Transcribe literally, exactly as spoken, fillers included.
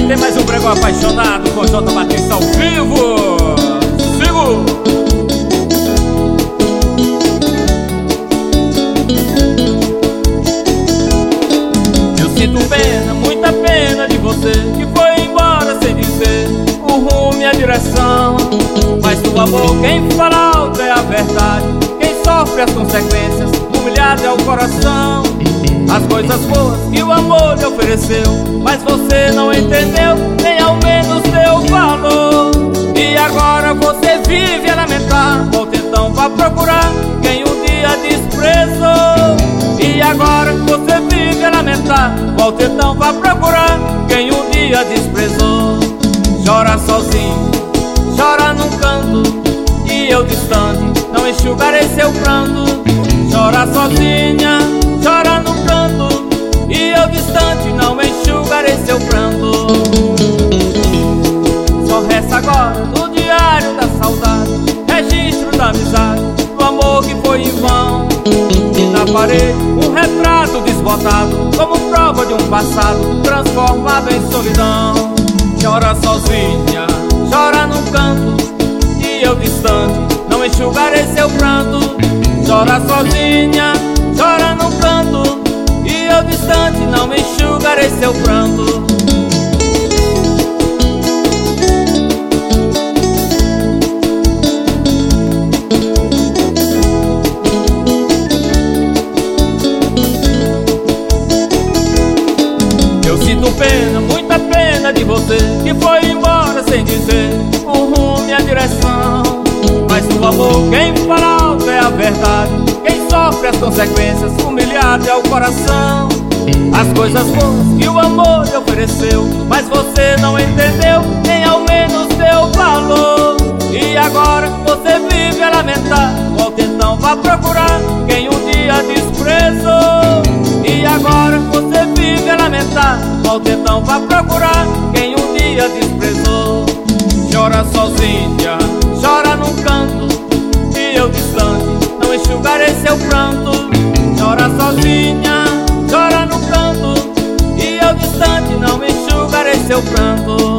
tem mais um pregão apaixonado com J. Batista ao vivo. Sigo! Eu sinto pena, muita pena de você, que foi embora sem dizer o rumo e a direção. Mas do amor quem fala alto é a verdade, quem sofre as consequências, humilhado é o coração. As coisas boas que o amor lhe ofereceu, mas você não entendeu, nem ao menos deu valor. E agora você vive a lamentar, volta então pra procurar quem um dia desprezou. E agora você vive a lamentar, volta então pra procurar quem um dia desprezou. Chora sozinho, chora num canto, e eu distante não enxugarei seu pranto. Chora sozinha, chora num canto, e eu distante não enxugarei seu pranto. Só resta agora no diário da saudade registro da amizade, do amor que foi em vão. E na parede um retrato desbotado, como prova de um passado transformado em solidão. Chora sozinha, chora num canto, e eu distante não enxugarei seu pranto. Chora sozinha, chora num canto, e eu distante não enxugarei seu pranto. Eu sinto pena, muita pena de você, que foi embora sem dizer o rumo e a direção. Mas do amor quem fala alto é a verdade, quem sofre as consequências, humilhado é o coração. As coisas boas que o amor lhe ofereceu, mas você não entendeu, nem ao menos deu valor. E agora você vive a lamentar, volta então vá procurar quem um dia desprezou. E agora você vive a lamentar, volta então vá procurar quem um dia desprezou. Chora sozinha, chora num canto, e eu distante não enxugarei seu pranto. Chora sozinha, chora num canto, e eu distante não enxugarei seu pranto.